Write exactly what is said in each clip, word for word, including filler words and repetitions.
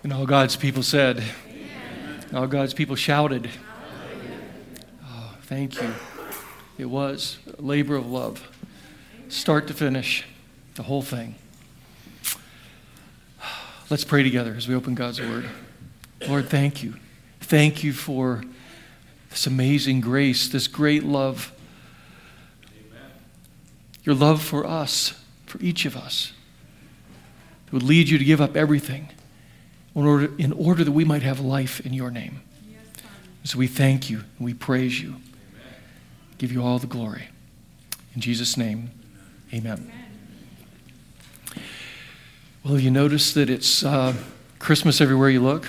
And all God's people said, Amen. All God's people shouted, oh, thank you. It was a labor of love, start to finish, the whole thing. Let's pray together as we open God's Word. Lord, thank you. Thank you for this amazing grace, this great love. Amen. Your love for us, for each of us, that would lead you to give up everything in order, in order that we might have life in your name. Yes, so we thank you and we praise you. Amen. Give you all the glory. In Jesus' name, amen. Amen. Well, you notice that it's uh, Christmas everywhere you look?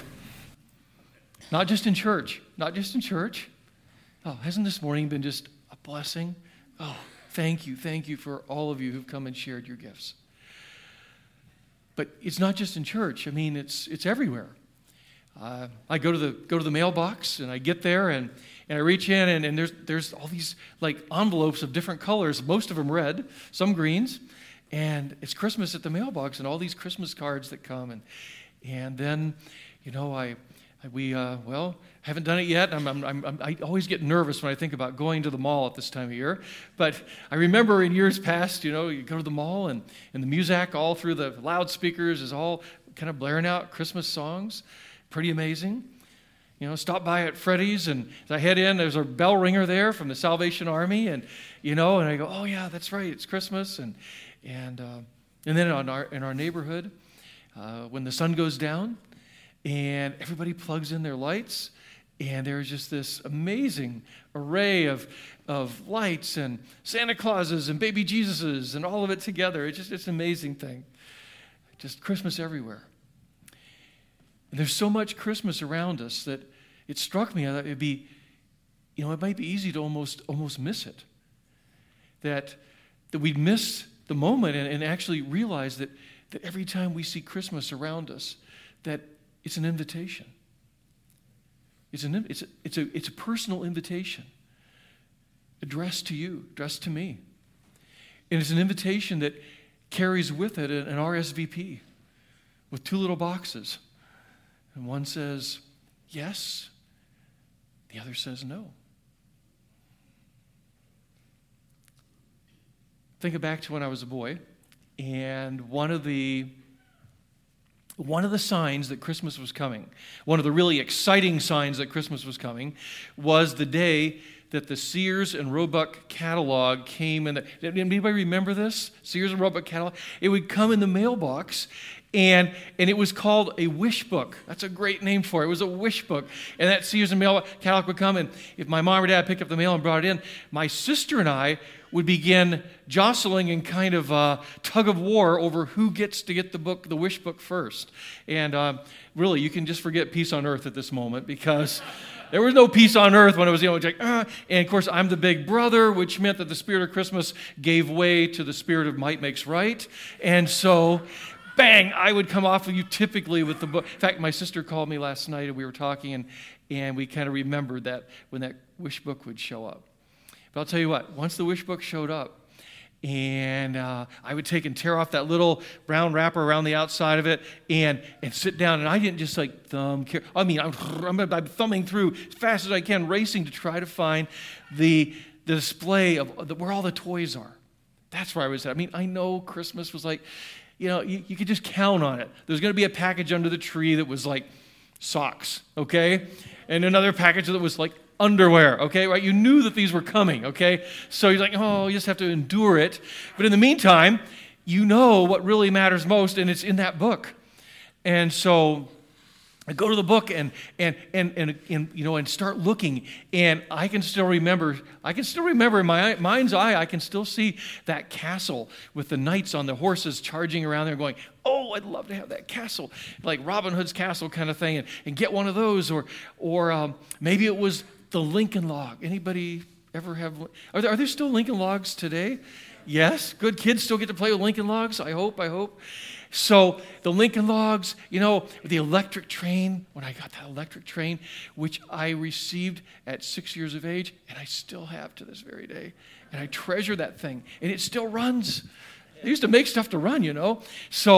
Not just in church. Not just in church. Oh, hasn't this morning been just a blessing? Oh, thank you. Thank you for all of you who've come and shared your gifts. But it's not just in church. I mean, it's it's everywhere. Uh, I go to the go to the mailbox and I get there and, and I reach in and, and there's there's all these like envelopes of different colors, most of them red, some greens, and it's Christmas at the mailbox and all these Christmas cards that come and and then, you know, I. We, uh, well, haven't done it yet. I'm, I'm, I'm, I always get nervous when I think about going to the mall at this time of year. But I remember in years past, you know, you go to the mall and, and the music all through the loudspeakers is all kind of blaring out Christmas songs. Pretty amazing. You know, stop by at Freddy's and as I head in, there's a bell ringer there from the Salvation Army. And, you know, and I go, oh, yeah, that's right. It's Christmas. And and uh, and then on our, in our neighborhood, uh, when the sun goes down, and everybody plugs in their lights, and there's just this amazing array of of lights and Santa Clauses and baby Jesuses and all of it together. It's just it's an amazing thing. Just Christmas everywhere. And there's so much Christmas around us that it struck me that it'd be, you know, it might be easy to almost almost miss it. That that we'd miss the moment and, and actually realize that that every time we see Christmas around us, that it's an invitation. It's an it's a, it's a it's a personal invitation addressed to you, addressed to me. And it's an invitation that carries with it an R S V P with two little boxes. And one says yes, the other says no. Think back to when I was a boy, and one of the One of the signs that Christmas was coming, one of the really exciting signs that Christmas was coming, was the day that the Sears and Roebuck catalog came in. The, did anybody remember this? Sears and Roebuck catalog? It would come in the mailbox, and, and it was called a wish book. That's a great name for it. It was a wish book. And that Sears and Roebuck catalog would come, and if my mom or dad picked up the mail and brought it in, my sister and I would begin jostling and kind of uh, tug of war over who gets to get the book, the wish book first. And uh, really, you can just forget peace on earth at this moment because there was no peace on earth when it was, you know, like, uh, and of course, I'm the big brother, which meant that the spirit of Christmas gave way to the spirit of might makes right. And so, bang, I would come off of you typically with the book. In fact, my sister called me last night and we were talking and, and we kind of remembered that when that wish book would show up. But I'll tell you what, once the wish book showed up, and uh, I would take and tear off that little brown wrapper around the outside of it and, and sit down, and I didn't just like thumb, I mean, I'm, I'm thumbing through as fast as I can, racing to try to find the, the display of the, where all the toys are. That's where I was at. I mean, I know Christmas was like, you know, you, you could just count on it. There's going to be a package under the tree that was like socks, okay? And another package that was like underwear, okay, right? You knew that these were coming, okay? So you're like, oh, you just have to endure it. But in the meantime, you know what really matters most, and it's in that book. And so I go to the book and and and and, and you know and start looking, and I can still remember. I can still remember in my mind's eye. I can still see that castle with the knights on the horses charging around there, going, "Oh, I'd love to have that castle, like Robin Hood's castle kind of thing, and, and get one of those." Or or um, maybe it was the Lincoln log. Anybody ever have? Are there, are there still Lincoln logs today? Yes, good. Kids still get to play with Lincoln logs. I hope. I hope. So the Lincoln logs, you know, the electric train, when I got that electric train, which I received at six years of age, and I still have to this very day. And I treasure that thing, and it still runs. They used to make stuff to run, you know. So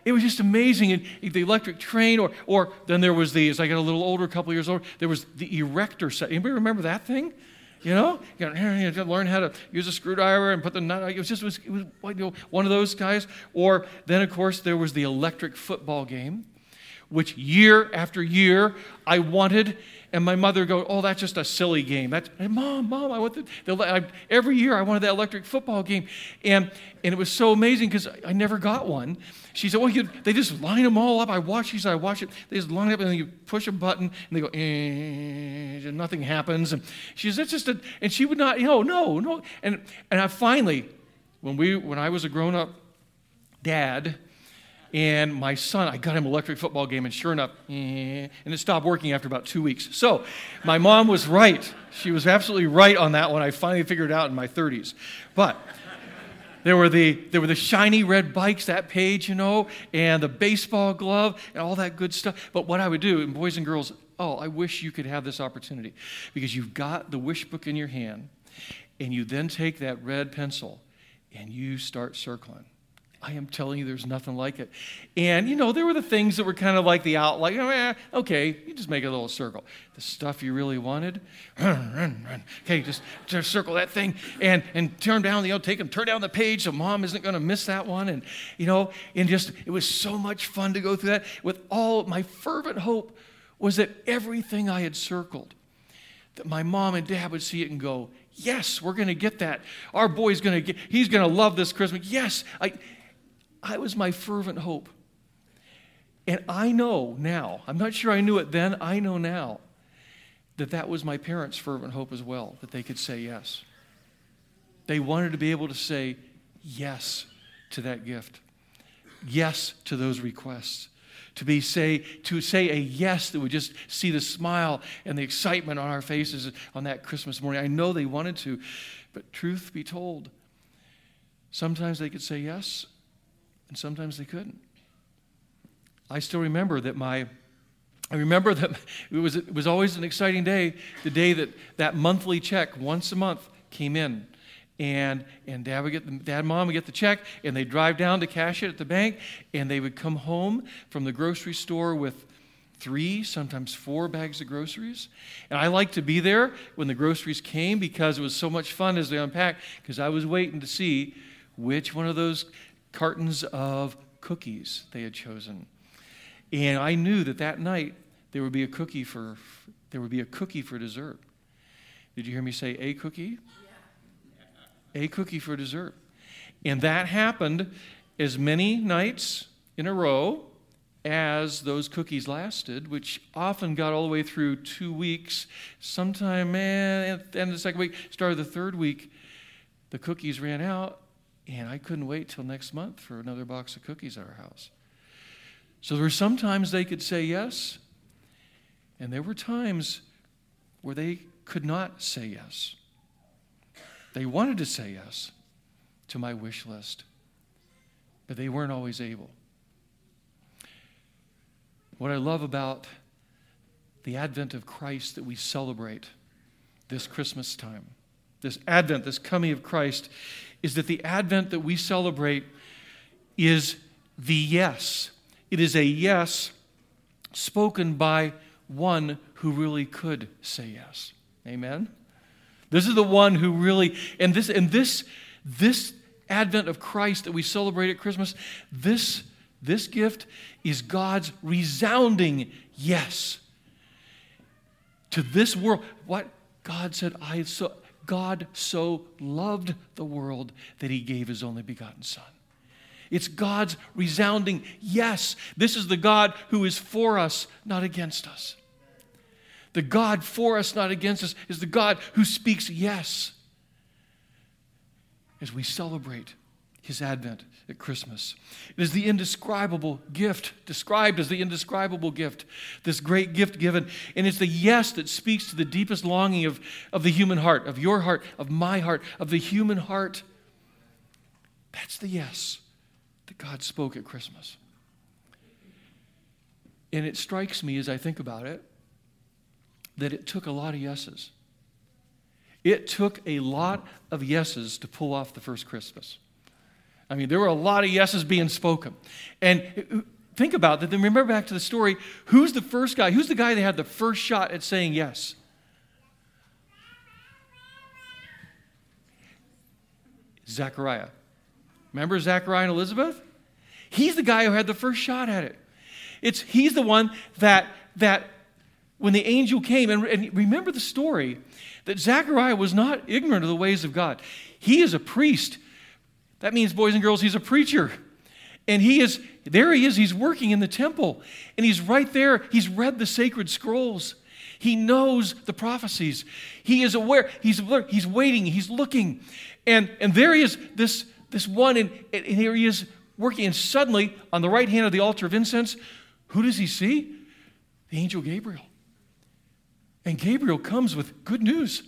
it was just amazing. And the electric train, or or then there was the, as I got a little older, a couple of years older, there was the erector set. Anybody remember that thing? You know, you got to learn how to use a screwdriver and put the nut. It was just it was, it was you know, one of those guys. Or then, of course, there was the electric football game, which year after year I wanted. And my mother would go, oh, that's just a silly game. That's, hey, Mom, Mom, I want the, the I, every year I wanted that electric football game. And and it was so amazing because I, I never got one. She said, well, you, they just line them all up. I watch, she said, I watch it. They just line it up and then you push a button and they go, eh, and nothing happens. And she says, that's just a, and she would not, you know, no, no. And and I finally, when we, when I was a grown-up dad, and my son, I got him an electric football game, and sure enough, eh, and it stopped working after about two weeks. So my mom was right. She was absolutely right on that one. I finally figured it out in my thirties. But there were the there were the shiny red bikes, that page, you know, and the baseball glove, and all that good stuff. But what I would do, and boys and girls, oh, I wish you could have this opportunity, because you've got the wish book in your hand, and you then take that red pencil, and you start circling. I am telling you, there's nothing like it. And, you know, there were the things that were kind of like the out, like, oh, eh, okay, you just make a little circle. The stuff you really wanted, run, run, run. Okay, just, just circle that thing and, and turn down, you know, take them, turn down the page so Mom isn't going to miss that one. And, you know, and just, it was so much fun to go through that. With all, my fervent hope was that everything I had circled, that my mom and dad would see it and go, yes, we're going to get that. Our boy's going to get, he's going to love this Christmas. Yes, I... I was my fervent hope. And I know now, I'm not sure I knew it then, I know now that that was my parents' fervent hope as well, that they could say yes. They wanted to be able to say yes to that gift, yes to those requests, to be say to say a yes that would just see the smile and the excitement on our faces on that Christmas morning. I know they wanted to, but truth be told, sometimes they could say yes, and sometimes they couldn't. I still remember that my, I remember that it was, it was always an exciting day, the day that that monthly check once a month came in. And and dad would get the, dad and mom would get the check, and they'd drive down to cash it at the bank, and they would come home from the grocery store with three, sometimes four bags of groceries. And I liked to be there when the groceries came because it was so much fun as they unpacked, because I was waiting to see which one of those cartons of cookies they had chosen. And I knew that that night there would be a cookie for there would be a cookie for dessert. Did you hear me say a cookie? Yeah. A cookie for dessert. And that happened as many nights in a row as those cookies lasted, which often got all the way through two weeks. Sometime eh, at the end of the second week, start of the third week, the cookies ran out. And I couldn't wait till next month for another box of cookies at our house. So there were some times they could say yes, and there were times where they could not say yes. They wanted to say yes to my wish list, but they weren't always able. What I love about the advent of Christ that we celebrate this Christmas time, this advent, this coming of Christ, is that the advent that we celebrate is the yes. It is a yes spoken by one who really could say yes. Amen? This is the one who really, and this and this this advent of Christ that we celebrate at Christmas, this this gift is God's resounding yes to this world. What God said, I so God so loved the world that he gave his only begotten Son. It's God's resounding yes. This is the God who is for us, not against us. The God for us, not against us, is the God who speaks yes as we celebrate his advent at Christmas. It is the indescribable gift, described as the indescribable gift, this great gift given. And it's the yes that speaks to the deepest longing of, of the human heart, of your heart, of my heart, of the human heart. That's the yes that God spoke at Christmas. And it strikes me as I think about it that it took a lot of yeses. It took a lot of yeses to pull off the first Christmas. I mean, there were a lot of yeses being spoken. And think about that. Then remember back to the story. Who's the first guy? Who's the guy that had the first shot at saying yes? Zechariah. Remember Zechariah and Elizabeth? He's the guy who had the first shot at it. It's he's the one that that when the angel came, and, and remember the story, that Zechariah was not ignorant of the ways of God. He is a priest. That means, boys and girls, he's a preacher. And he is, there he is, he's working in the temple. And he's right there. He's read the sacred scrolls. He knows the prophecies. He is aware. He's alert. He's waiting. He's looking. And, and there he is, this, this one, and, and here he is working. And suddenly, on the right hand of the altar of incense, who does he see? The angel Gabriel. And Gabriel comes with good news.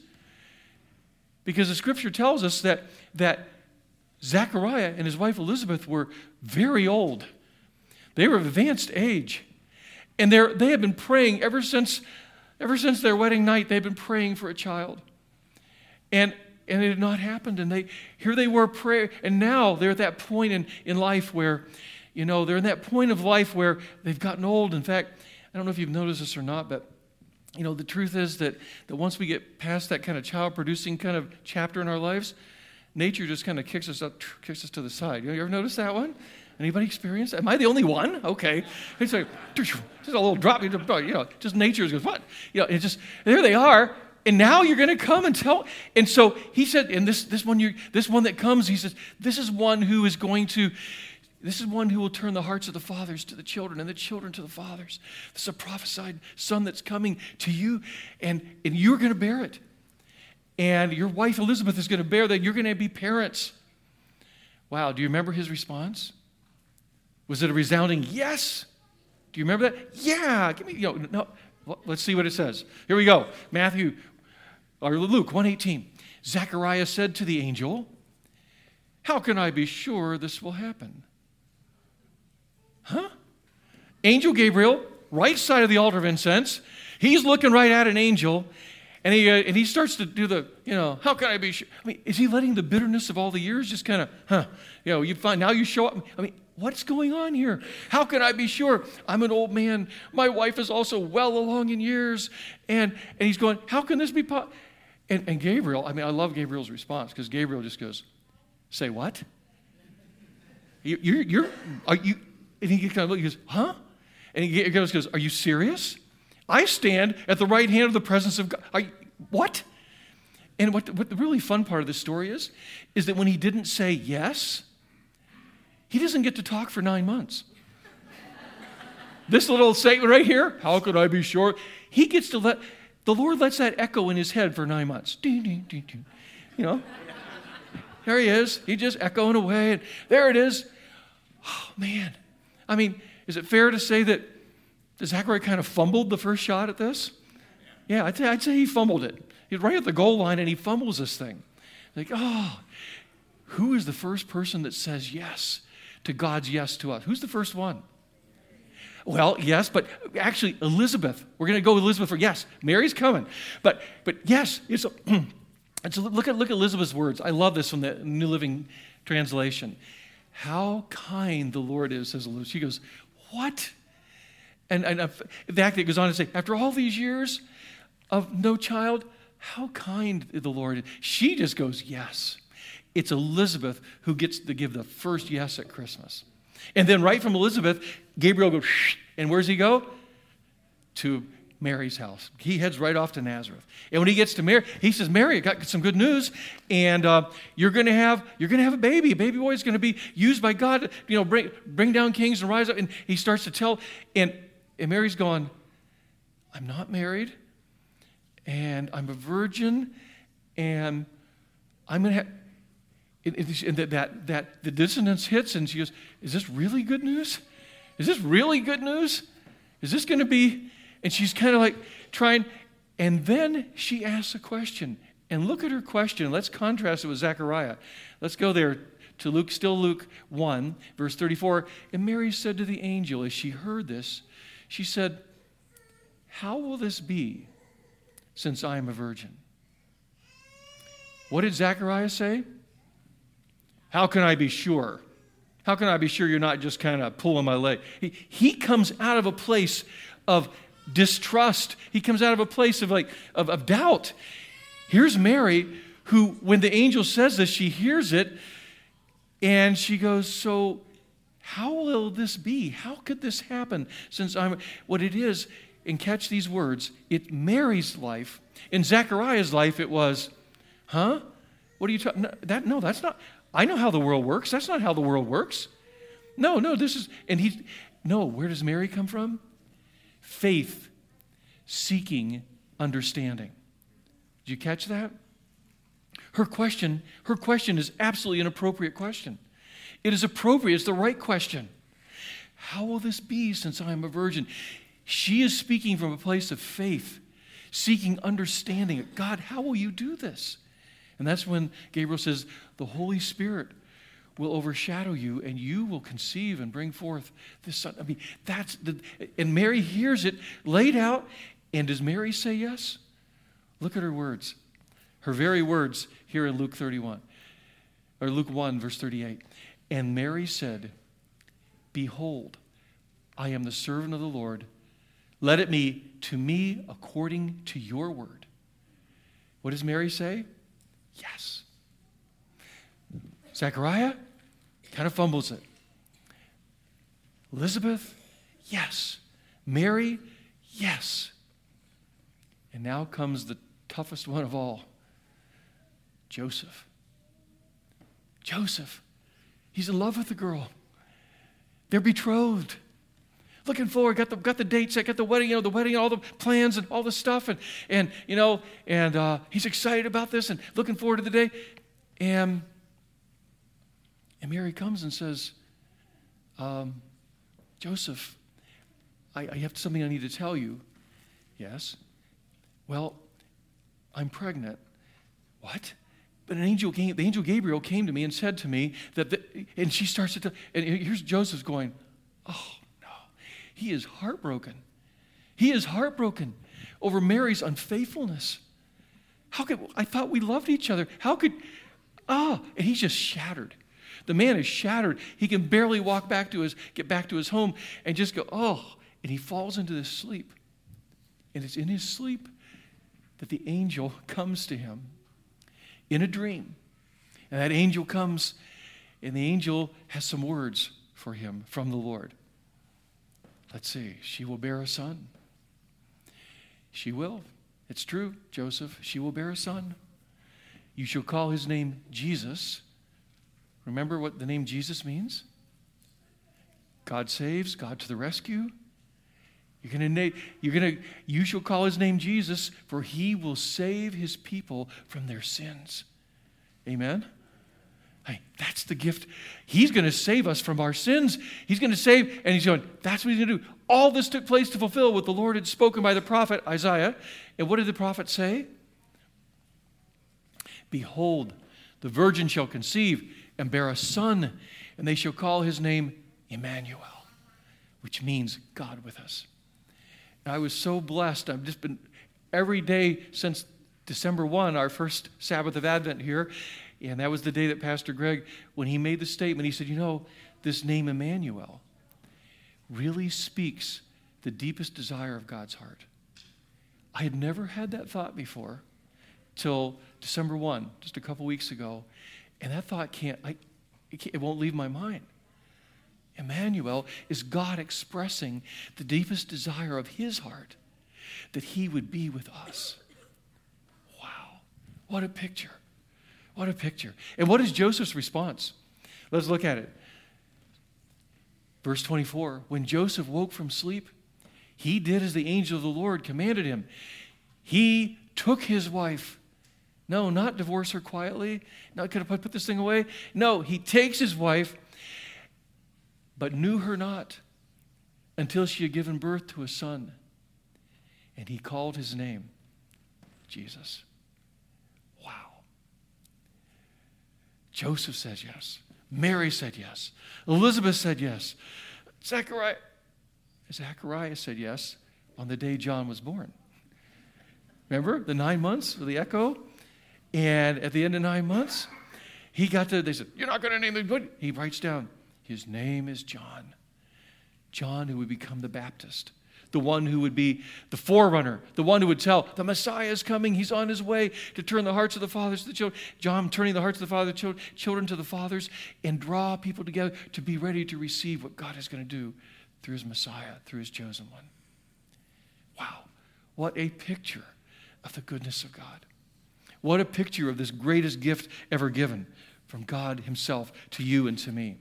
Because the scripture tells us that, that Zechariah and his wife Elizabeth were very old. They were of advanced age. And they have been praying ever since, ever since their wedding night. They've been praying for a child. And, and it had not happened. And they here they were praying. And now they're at that point in, in life where, you know, they're in that point of life where they've gotten old. In fact, I don't know if you've noticed this or not, but you know, the truth is that, that once we get past that kind of child-producing kind of chapter in our lives, nature just kind of kicks us up, kicks us to the side. You ever notice that one? Anybody experience that? Am I the only one? Okay. It's like, just a little drop, you know, just nature goes, what? You know, it's just, there they are, and now you're going to come and tell. And so he said, and this, this one, you this one that comes, he says, this is one who is going to, This is one who will turn the hearts of the fathers to the children and the children to the fathers. This is a prophesied son that's coming to you, and, and you're going to bear it. And your wife Elizabeth is going to bear that. You're going to be parents. Wow, do you remember his response? Was it a resounding yes? Do you remember that? Yeah. Give me, you know, no. Well, let's see what it says. Here we go. Matthew, or Luke one eighteen. Zechariah said to the angel, "How can I be sure this will happen?" Huh? Angel Gabriel, right side of the altar of incense. He's looking right at an angel, and he uh, and he starts to do the, you know, how can I be sure? I mean, is he letting the bitterness of all the years just kind of, huh? You know, you find now you show up. I mean, what's going on here? How can I be sure? I'm an old man. My wife is also well along in years, and and he's going, how can this be possible? And and Gabriel, I mean, I love Gabriel's response because Gabriel just goes, say what? You, you're you're are you? And he kind of looks, he goes, huh? And he goes, are you serious? I stand at the right hand of the presence of God. Are you, what? And what the, what the really fun part of this story is, is that when he didn't say yes, he doesn't get to talk for nine months. This little statement right here, how could I be sure? He gets to let, the Lord lets that echo in his head for nine months. Ding, ding, ding, ding. You know, there he is. He just echoing away. And there it is. Oh, man. I mean, is it fair to say that Zechariah kind of fumbled the first shot at this? Yeah, I'd say, I'd say he fumbled it. He's right at the goal line, and he fumbles this thing. Like, oh, who is the first person that says yes to God's yes to us? Who's the first one? Well, yes, but actually Elizabeth. We're going to go with Elizabeth for yes. Mary's coming. But but yes, it's a, it's a, look at look at Elizabeth's words. I love this from the New Living Translation. How kind the Lord is, says Elizabeth. She goes, what? And, and in fact, it goes on to say, after all these years of no child, how kind the Lord is. She just goes, yes. It's Elizabeth who gets to give the first yes at Christmas. And then right from Elizabeth, Gabriel goes, and where's he go? To Mary's house. He heads right off to Nazareth. And when he gets to Mary, he says, Mary, I got some good news, and uh, you're going to have you're going to have a baby. A baby boy is going to be used by God to, you know, bring bring down kings and rise up. And he starts to tell, and, and Mary's going, I'm not married, and I'm a virgin, and I'm going to have, and that, that, that the dissonance hits, and she goes, is this really good news? Is this really good news? Is this going to be... And she's kind of like trying, and then she asks a question. And look at her question. Let's contrast it with Zechariah. Let's go there to Luke, still Luke one, verse thirty-four. And Mary said to the angel, as she heard this, she said, how will this be, since I am a virgin? What did Zechariah say? How can I be sure? How can I be sure you're not just kind of pulling my leg? He, he comes out of a place of distrust. He comes out of a place of like of, of doubt. Here's Mary, who, when the angel says this, she hears it, and she goes, so how will this be? How could this happen? Since I'm what it is, and catch these words, it's Mary's life. In Zechariah's life, it was, huh? What are you talking? No, that no, that's not. I know how the world works. That's not how the world works. No, no, this is, and he, no, where does Mary come from? Faith, seeking understanding. Did you catch that? Her question, her question is absolutely an appropriate question. It is appropriate, it's the right question. How will this be since I am a virgin? She is speaking from a place of faith, seeking understanding. God, how will you do this? And that's when Gabriel says, the Holy Spirit will overshadow you, and you will conceive and bring forth this son. I mean, that's the, and Mary hears it laid out, and does Mary say yes? Look at her words. Her very words here in Luke thirty-one, or Luke one, verse thirty-eight. And Mary said, behold, I am the servant of the Lord. Let it be to me according to your word. What does Mary say? Yes. Zechariah kind of fumbles it. Elizabeth, yes. Mary, yes. And now comes the toughest one of all. Joseph. Joseph. He's in love with the girl. They're betrothed. Looking forward, got the got the date set, got the wedding, you know, the wedding, all the plans and all the stuff, and and you know, and uh, he's excited about this and looking forward to the day. And and Mary comes and says, um, Joseph, I, I have something I need to tell you. Yes. Well, I'm pregnant. What? But an angel came, the angel Gabriel came to me and said to me that, the, and she starts to tell, and here's Joseph going, oh, no. He is heartbroken. He is heartbroken over Mary's unfaithfulness. How could, I thought we loved each other. How could, ah, and he's just shattered. The man is shattered. He can barely walk back to his, get back to his home and just go, oh, and he falls into this sleep. And it's in his sleep that the angel comes to him in a dream. And that angel comes, and the angel has some words for him from the Lord. Let's see. She will bear a son. She will. It's true, Joseph. She will bear a son. You shall call his name Jesus. Remember what the name Jesus means? God saves, God to the rescue. You're going to, you're going to, you shall call his name Jesus, for he will save his people from their sins. Amen? Hey, that's the gift. He's going to save us from our sins. He's going to save, and he's going, that's what he's going to do. All this took place to fulfill what the Lord had spoken by the prophet Isaiah. And what did the prophet say? Behold, the virgin shall conceive and bear a son, and they shall call his name Emmanuel, which means God with us. I was so blessed. I've just been, every day since December first, our first Sabbath of Advent here, and that was the day that Pastor Greg, when he made the statement, he said, you know, this name Emmanuel really speaks the deepest desire of God's heart. I had never had that thought before till December first, just a couple weeks ago, and that thought can't, I, it, can't, it won't leave my mind. Emmanuel is God expressing the deepest desire of his heart, that he would be with us. Wow. What a picture. What a picture. And what is Joseph's response? Let's look at it. Verse twenty-four, when Joseph woke from sleep, he did as the angel of the Lord commanded him. He took his wife. No, not divorce her quietly. Not could have put this thing away. No, he takes his wife, but knew her not until she had given birth to a son. And he called his name Jesus. Wow. Joseph says yes. Mary said yes. Elizabeth said yes. Zechariah, Zechariah said yes on the day John was born. Remember the nine months of the echo? And at the end of nine months, he got to, they said, you're not going to name him good. He writes down, His name is John. John who would become the Baptist, the one who would be the forerunner, the one who would tell, the Messiah is coming, he's on his way to turn the hearts of the fathers to the children. John turning the hearts of the father, children to the fathers, and draw people together to be ready to receive what God is going to do through his Messiah, through his chosen one. Wow, what a picture of the goodness of God. What a picture of this greatest gift ever given from God himself to you and to me.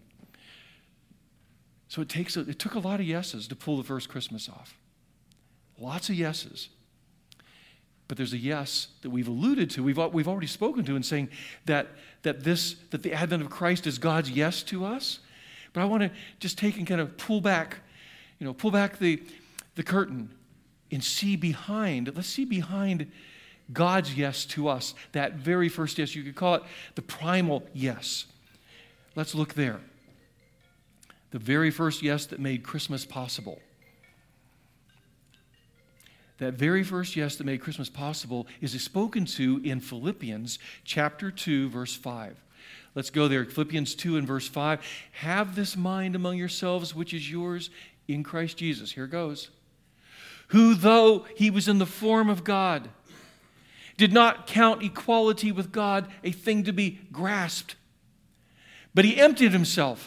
So it takes a, it took a lot of yeses to pull the first Christmas off. Lots of yeses. But there's a yes that we've alluded to, we've, we've already spoken to in saying that, that, this, that the advent of Christ is God's yes to us. But I want to just take and kind of pull back, you know, pull back the, the curtain and see behind, let's see behind God's yes to us, that very first yes. You could call it the primal yes. Let's look there. The very first yes that made Christmas possible. That very first yes that made Christmas possible is spoken to in Philippians chapter two, verse five. Let's go there. Philippians two and verse five. Have this mind among yourselves, which is yours in Christ Jesus. Here goes. Who, though he was in the form of God, did not count equality with God a thing to be grasped, but he emptied himself.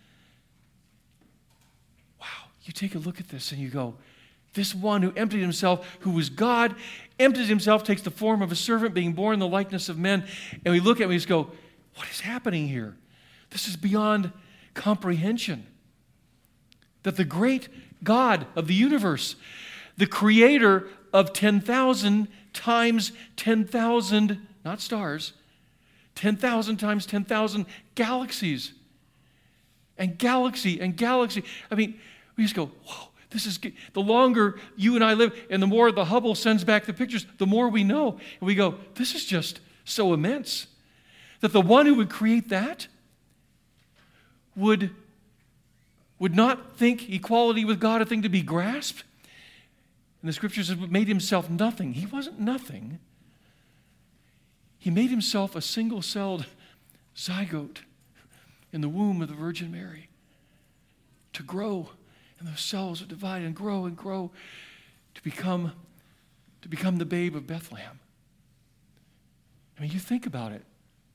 You take a look at this and you go, this one who emptied himself, who was God, empties himself, takes the form of a servant, being born in the likeness of men. And we look at it and we just go, what is happening here? This is beyond comprehension. That the great God of the universe, the creator of ten thousand times ten thousand, not stars, ten thousand times ten thousand galaxies, and galaxy and galaxy. I mean, we just go, whoa, this is, the longer you and I live, and the more the Hubble sends back the pictures, the more we know. And we go, this is just so immense. That the one who would create that would, would not think equality with God a thing to be grasped. And the scriptures have made himself nothing. He wasn't nothing. He made himself a single-celled zygote in the womb of the Virgin Mary to grow. And those cells would divide and grow and grow to become, to become the babe of Bethlehem. I mean, you think about it.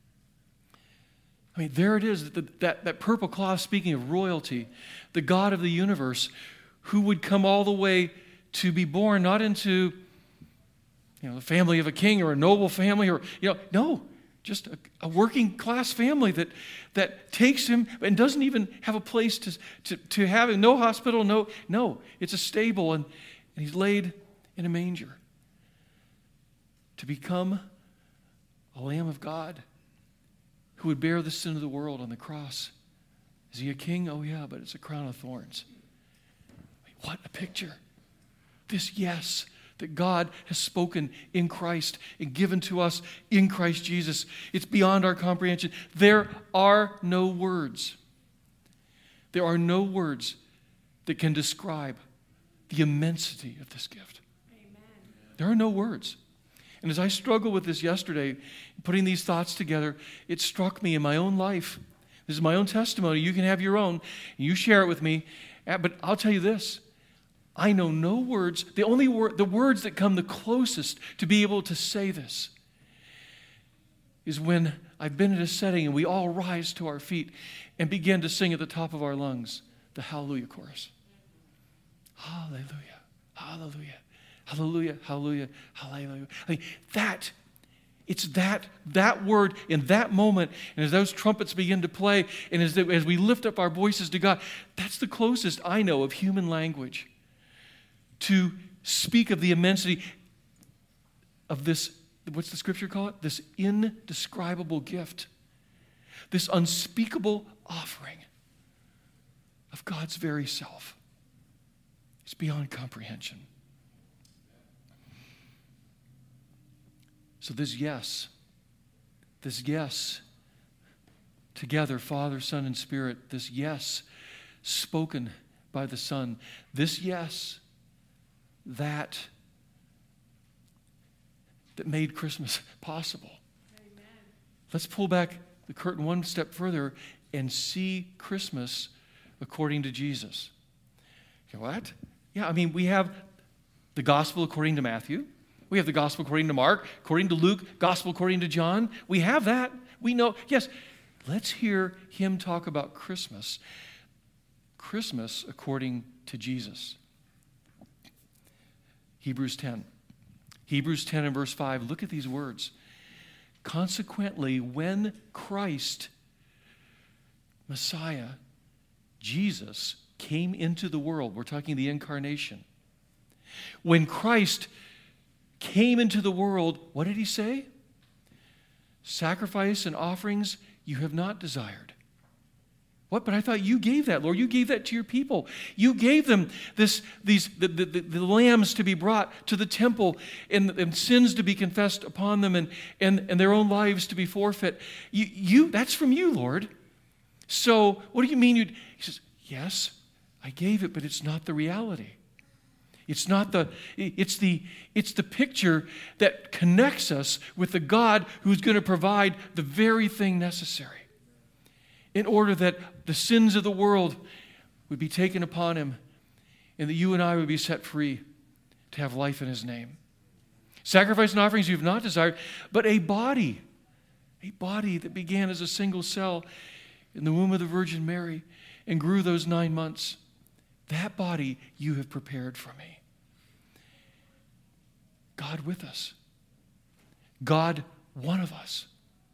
I mean, there it is, that, that, that purple cloth, speaking of royalty, the God of the universe, who would come all the way to be born not into, you know, the family of a king or a noble family, or, you know, no, just a, a working class family that, that takes him and doesn't even have a place to, to, to have him. No hospital, no, no. It's a stable, and, and he's laid in a manger to become a Lamb of God who would bear the sin of the world on the cross. Is he a king? Oh yeah, but it's a crown of thorns. What a picture. This yes that God has spoken in Christ and given to us in Christ Jesus. It's beyond our comprehension. There are no words. There are no words that can describe the immensity of this gift. Amen. There are no words. And as I struggled with this yesterday, putting these thoughts together, it struck me in my own life. This is my own testimony. You can have your own. And you share it with me. But I'll tell you this. I know no words. The only word, the words that come the closest to be able to say this is when I've been in a setting and we all rise to our feet and begin to sing at the top of our lungs the Hallelujah chorus. Hallelujah, hallelujah, hallelujah, hallelujah, hallelujah. I mean, that, it's that, that word in that moment, and as those trumpets begin to play, and as, the, as we lift up our voices to God, that's the closest I know of human language to speak of the immensity of this, what's the scripture call it? This indescribable gift. This unspeakable offering of God's very self. It's beyond comprehension. So this yes, this yes, together, Father, Son, and Spirit, this yes spoken by the Son, this yes that that made Christmas possible. Amen. Let's pull back the curtain one step further and see Christmas according to Jesus. Okay, what? Yeah, I mean, we have the gospel according to Matthew. We have the gospel according to Mark, according to Luke, gospel according to John. We have that. We know. Yes, let's hear him talk about Christmas. Christmas according to Jesus. Hebrews ten. Hebrews ten and verse five. Look at these words. Consequently, when Christ, Messiah, Jesus, came into the world, we're talking the incarnation. When Christ came into the world, what did he say? Sacrifice and offerings you have not desired. What? But I thought you gave that, Lord. You gave that to your people. You gave them this, these the, the, the, the lambs to be brought to the temple and, and sins to be confessed upon them and, and, and their own lives to be forfeit. You, you, that's from you, Lord. So what do you mean? You'd, he says, yes, I gave it, but it's not the reality. It's not the, it's the, it's the picture that connects us with the God who's going to provide the very thing necessary in order that the sins of the world would be taken upon him and that you and I would be set free to have life in his name. Sacrifice and offerings you have not desired, but a body, a body that began as a single cell in the womb of the Virgin Mary and grew those nine months. That body you have prepared for me. God with us. God, one of us.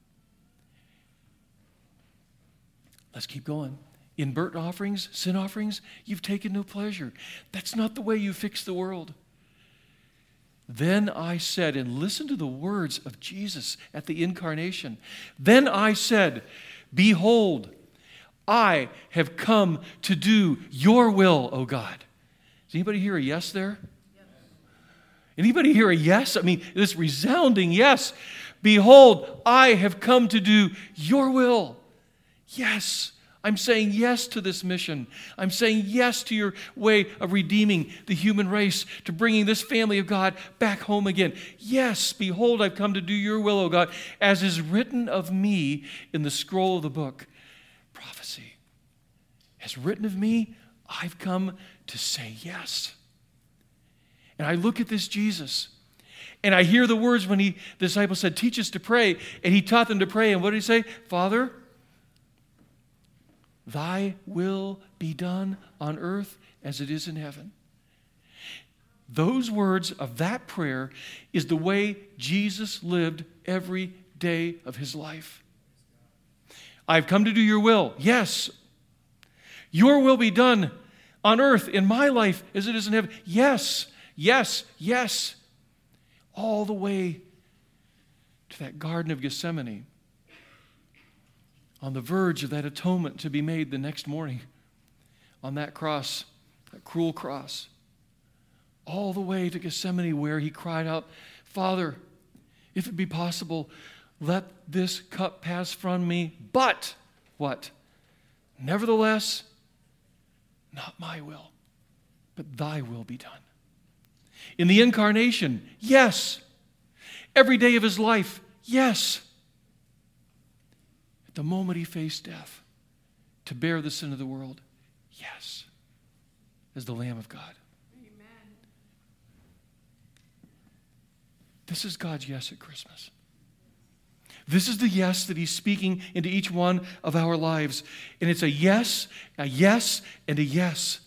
Let's keep going. In burnt offerings, sin offerings, you've taken no pleasure. That's not the way you fix the world. Then I said, and listen to the words of Jesus at the incarnation. Then I said, behold, I have come to do your will, O God. Does anybody hear a yes there? Yes. Anybody hear a yes? I mean, this resounding yes. Behold, I have come to do your will. Yes. I'm saying yes to this mission. I'm saying yes to your way of redeeming the human race, to bringing this family of God back home again. Yes, behold, I've come to do your will, O God, as is written of me in the scroll of the book. Prophecy. As written of me, I've come to say yes. And I look at this Jesus, and I hear the words when he, the disciples said, teach us to pray, and he taught them to pray. And what did he say? Father, thy will be done on earth as it is in heaven. Those words of that prayer is the way Jesus lived every day of his life. I've come to do your will. Yes. Your will be done on earth in my life as it is in heaven. Yes, yes, yes. All the way to that Garden of Gethsemane, on the verge of that atonement to be made the next morning, on that cross, that cruel cross, all the way to Gethsemane where he cried out, Father, if it be possible, let this cup pass from me, but what? Nevertheless, not my will, but thy will be done. In the incarnation, yes. Every day of his life, yes. At the moment he faced death to bear the sin of the world, yes, as the Lamb of God. Amen. This is God's yes at Christmas. This is the yes that he's speaking into each one of our lives. And it's a yes, a yes, and a yes.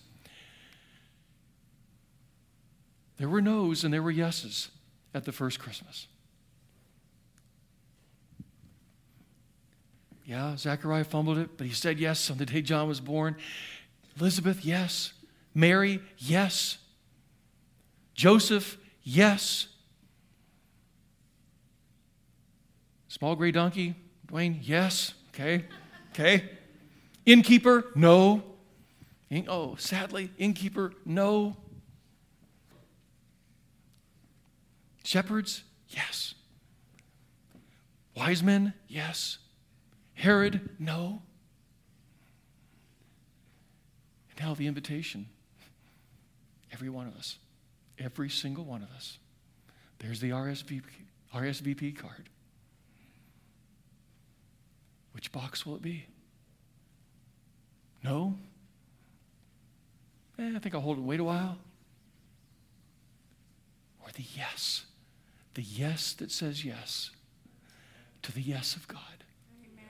There were no's and there were yeses at the first Christmas. Yeah, Zechariah fumbled it, but he said yes on the day John was born. Elizabeth, yes. Mary, yes. Joseph, yes. Small gray donkey, Dwayne, yes. Okay, okay. Innkeeper, no. In, oh, sadly, innkeeper, no. Shepherds, yes. Wise men, yes. Herod, no. And now the invitation. Every one of us, every single one of us. There's the R S V P, R S V P card. Which box will it be? No? Eh, I think I'll hold it, wait a while. Or the yes. The yes that says yes to the yes of God. Amen.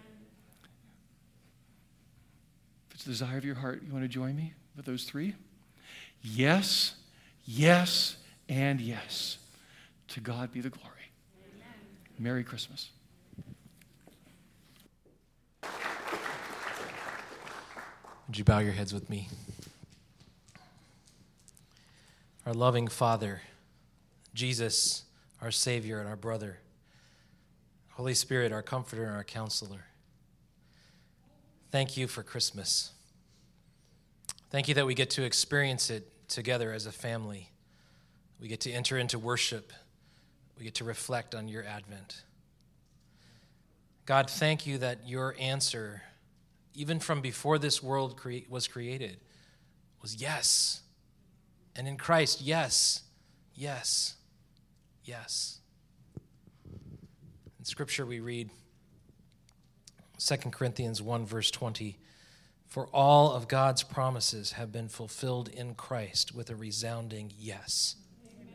If it's the desire of your heart, you want to join me with those three? Yes, yes, and yes. To God be the glory. Amen. Merry Christmas. Would you bow your heads with me? Our loving Father, Jesus, our Savior and our brother, Holy Spirit, our comforter and our counselor, thank you for Christmas. Thank you that we get to experience it together as a family. We get to enter into worship. We get to reflect on your advent. God, thank you that your answer, even from before this world cre- was created, was yes. And in Christ, yes, yes, yes. In Scripture we read Second Corinthians one, verse twenty, for all of God's promises have been fulfilled in Christ with a resounding yes. Amen.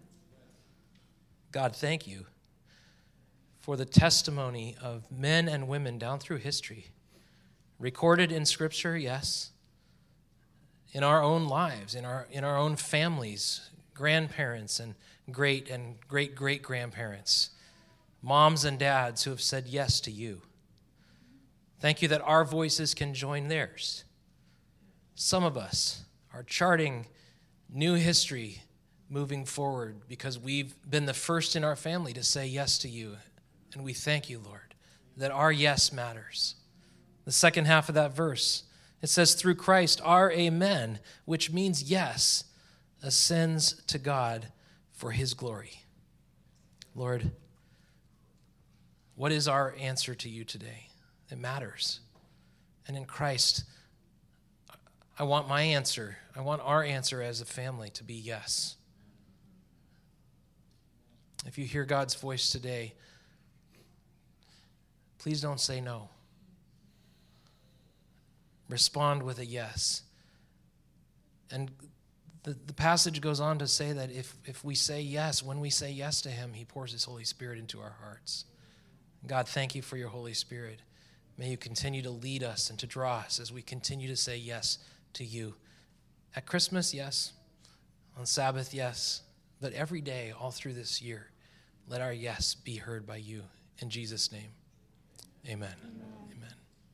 God, thank you for the testimony of men and women down through history, recorded in Scripture, yes, in our own lives, in our in our own families, grandparents and great and great-great-grandparents, moms and dads who have said yes to you. Thank you that our voices can join theirs. Some of us are charting new history moving forward because we've been the first in our family to say yes to you. And we thank you, Lord, that our yes matters. The second half of that verse, it says, through Christ, our amen, which means yes, ascends to God for his glory. Lord, what is our answer to you today? It matters. And in Christ, I want my answer, I want our answer as a family to be yes. If you hear God's voice today, please don't say no. Respond with a yes. And the, the passage goes on to say that if, if we say yes, when we say yes to him, he pours his Holy Spirit into our hearts. God, thank you for your Holy Spirit. May you continue to lead us and to draw us as we continue to say yes to you. At Christmas, yes. On Sabbath, yes. But every day, all through this year, let our yes be heard by you. In Jesus' name, amen. Amen.